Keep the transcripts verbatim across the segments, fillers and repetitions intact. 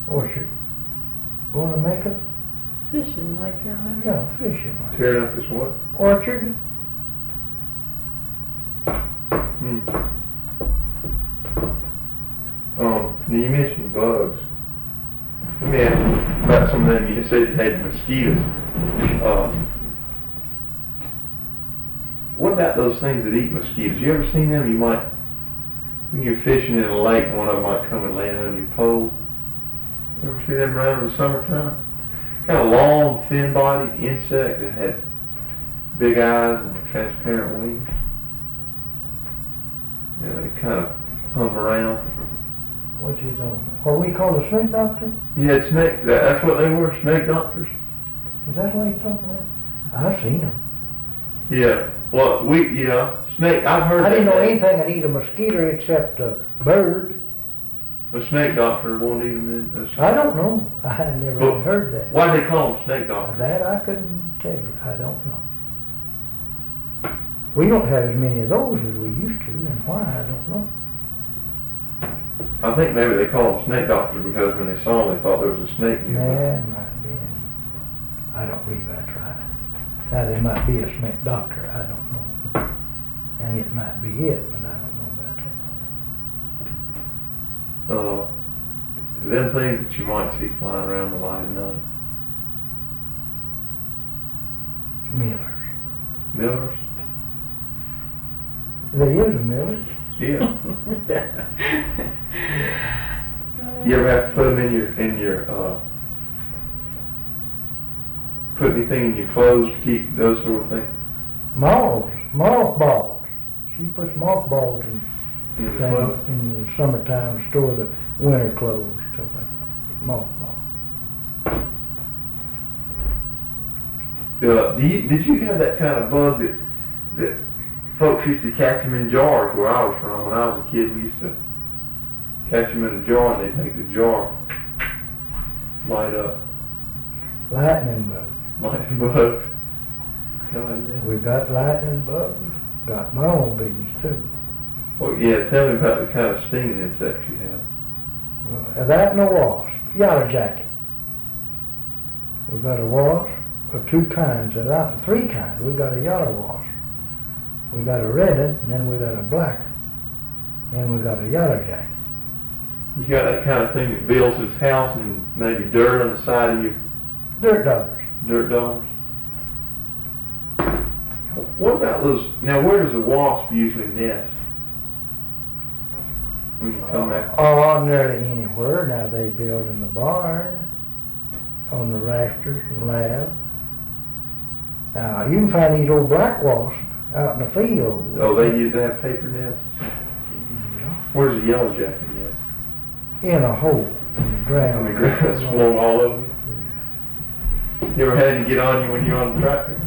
Orchard. Wanna make a, Fishing lake down there. yeah, fishing lake. Tearing up this what? Orchard, Hmm. Um, now you mentioned bugs. Let me ask you about some of them. You said you had mosquitoes. Uh, what about those things that eat mosquitoes? You ever seen them? You might, when you're fishing in a lake, one of them might come and land on your pole. You ever see them around in the summertime? Kind of long, thin-bodied insect that had big eyes and transparent wings. Yeah, they kind of hum around. what you talking about? What we call a snake doctor? You had snake, that, that's what they were, snake doctors? Is that what you're talking about? I've seen them. Yeah, well, we, yeah, snake, I've heard I didn't that know name. anything that eat a mosquito except a bird. A snake doctor won't eat them in. a- I don't know. I had never Well, even heard that. Why do they call them snake doctors? That I couldn't tell you. I don't know. We don't have as many of those as we used to, and why, I don't know. I think maybe they call them snake doctors because when they saw them, they thought there was a snake nearby. That might be. I don't believe that's right. Now, there might be a snake doctor, I don't know. And it might be it, but I don't know about that. Uh, them things that you might see flying around the light of night. Millers. Millers? There is a miller. Yeah. You ever have to put them in your, in your, uh, put anything in your clothes to keep those sort of things? Moths, mothballs. She puts mothballs in, In the clothes? things in the summertime to store the winter clothes, stuff like that. Mothballs. Uh, do you, did you have that kind of bug that, that folks used to catch them in jars where I was from? When I was a kid, we used to catch them in a jar and they'd make the jar light up. Lightning bugs. Lightning bugs. God, yeah. We got lightning bugs, got bumblebees too. Well, yeah, tell me about the kind of stinging insects you have. Well, that and a wasp, yellow jacket. We got a wasp, or two kinds of that, three kinds. We got a yellow wasp. We got a red one, and then we got a black one. And we got a yellow jacket. You got that kind of thing that builds his house and maybe dirt on the side of your Dirt doggers. dirt dogs. What about those, now where does a wasp usually nest? When you come back? Oh, nearly anywhere. Now they build in the barn, on the rafters and lab. Now you can find these old black wasps out in the field. Oh, they use, they have paper nests? Yeah. Where's the yellow jacket nest? In a hole in the I ground. mean, grass blowing all over you. You ever had to get on you when you're on the tractor?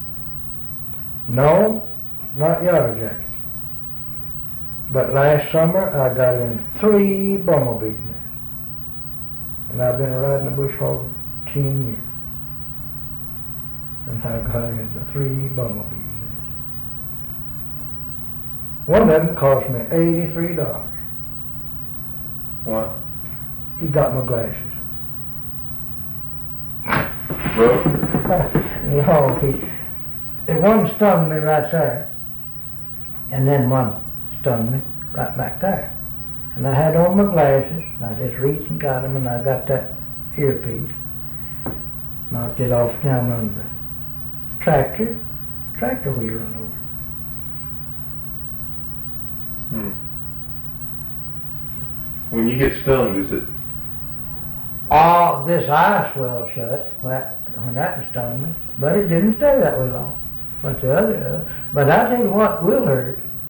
No, not yellow jackets. But last summer I got in three bumblebees nests. And I've been riding the bush hog ten years. And I got into three bumblebees nests. One of them cost me eighty-three dollars. What? He got my glasses. Broke? No, he, the one stung me right there. And then one stung me right back there. And I had on my glasses, and I just reached and got them, and I got that earpiece. Knocked it off down on the tractor. Tractor wheel run over. Hmm. When you get stung, does it, Oh, this eye swelled shut when when that stung me, but it didn't stay that way long. But the other, uh, but I tell you what will hurt